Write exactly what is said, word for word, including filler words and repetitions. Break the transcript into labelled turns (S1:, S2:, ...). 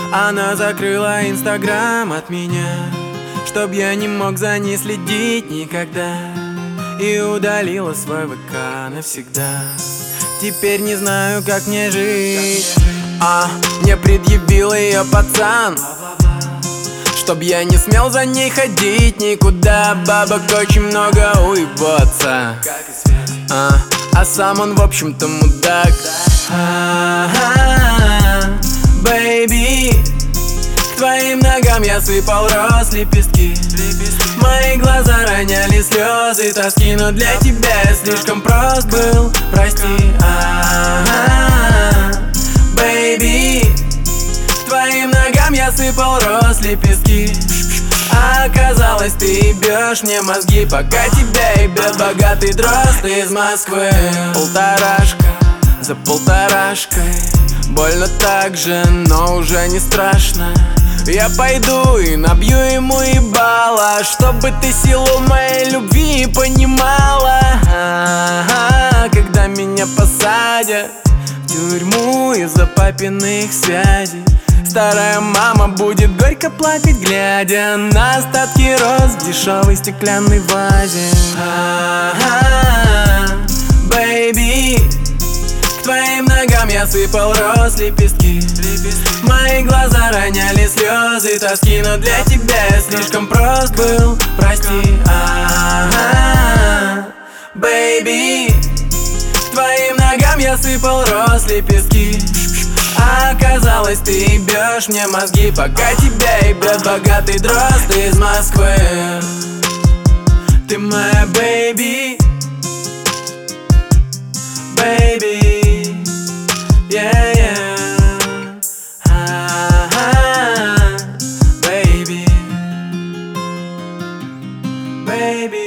S1: Она закрыла инстаграм от меня, чтоб я не мог за ней следить никогда, и удалила свой ВК навсегда. Теперь не знаю, как мне жить. А, мне предъявил ее пацан, чтоб я не смел за ней ходить никуда. Бабок очень много уебаться, а, а сам он в общем-то мудак. Бэйби, к твоим ногам я сыпал роз лепестки. Мои глаза роняли слезы тоски, но для тебя я слишком прост был, прости. Бэйби, к твоим ногам я сыпал роз лепестки. А оказалось, ты ебешь мне мозги, пока тебя ебет богатый дрозд из Москвы. Полторашка за полторашкой, больно так же, но уже не страшно. Я пойду и набью ему ебало, чтобы ты силу моей любви понимала. А-а-а, когда меня посадят в тюрьму из-за папиных связей, старая мама будет горько плакать, глядя на остатки роз в дешевой стеклянной вазе. А-а-а, бэйби, к твоим ногам я сыпал роз лепестки. Мои глаза роняли слезы тоски, но для тебя я слишком прост был, прости. Бэйби, к твоим ногам я сыпал роз лепестки. А оказалось, ты ебешь мне мозги, пока тебя ебет богатый дрозд из Москвы. Ты моя бэйби, бэйби, yeah, yeah. А-а-а, бэйби, бэйби.